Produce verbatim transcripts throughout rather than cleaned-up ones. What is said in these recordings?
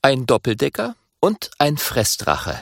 ein Doppeldecker und ein Fressdrache.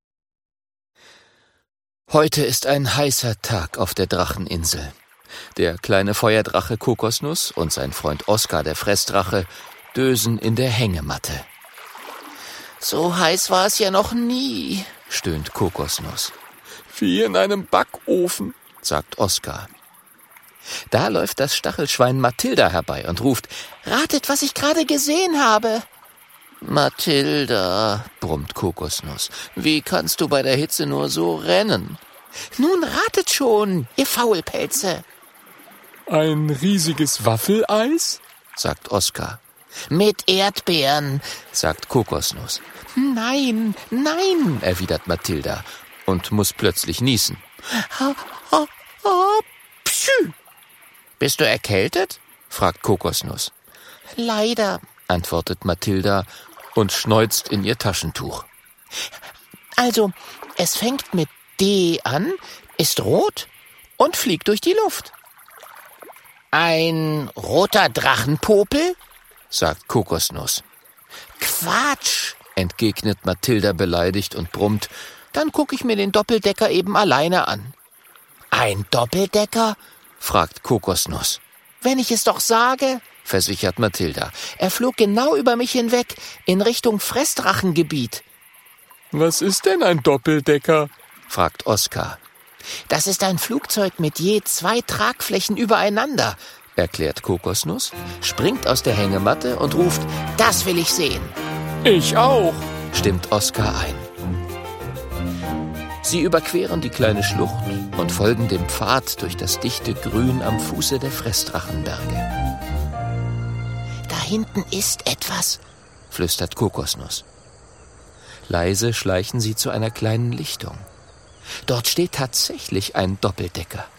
Heute ist ein heißer Tag auf der Dracheninsel. Der kleine Feuerdrache Kokosnuss und sein Freund Oskar, der Fressdrache, dösen in der Hängematte. »So heiß war es ja noch nie«, stöhnt Kokosnuss. »Wie in einem Backofen«, sagt Oskar. Da läuft das Stachelschwein Mathilda herbei und ruft, »Ratet, was ich gerade gesehen habe!« »Mathilda«, brummt Kokosnuss, »wie kannst du bei der Hitze nur so rennen?« »Nun ratet schon, ihr Faulpelze!« »Ein riesiges Waffeleis?«, sagt Oskar. »Mit Erdbeeren«, sagt Kokosnuss. »Nein, nein«, erwidert Mathilda und muss plötzlich niesen. Ha, ha, ha, pschü. »Bist du erkältet?«, fragt Kokosnuss. »Leider«, antwortet Mathilda und schneuzt in ihr Taschentuch. »Also, es fängt mit D an, ist rot und fliegt durch die Luft.« »Ein roter Drachenpopel?«, sagt Kokosnuss. »Quatsch«, entgegnet Mathilda beleidigt und brummt, »dann gucke ich mir den Doppeldecker eben alleine an.« »Ein Doppeldecker?«, fragt Kokosnuss. »Wenn ich es doch sage«, versichert Mathilda. »Er flog genau über mich hinweg, in Richtung Fressdrachengebiet.« »Was ist denn ein Doppeldecker?«, fragt Oskar. »Das ist ein Flugzeug mit je zwei Tragflächen übereinander«, erklärt Kokosnuss, springt aus der Hängematte und ruft, »Das will ich sehen!« »Ich auch«, stimmt Oskar ein. Sie überqueren die kleine Schlucht und folgen dem Pfad durch das dichte Grün am Fuße der Fressdrachenberge. »Da hinten ist etwas«, flüstert Kokosnuss. Leise schleichen sie zu einer kleinen Lichtung. Dort steht tatsächlich ein Doppeldecker.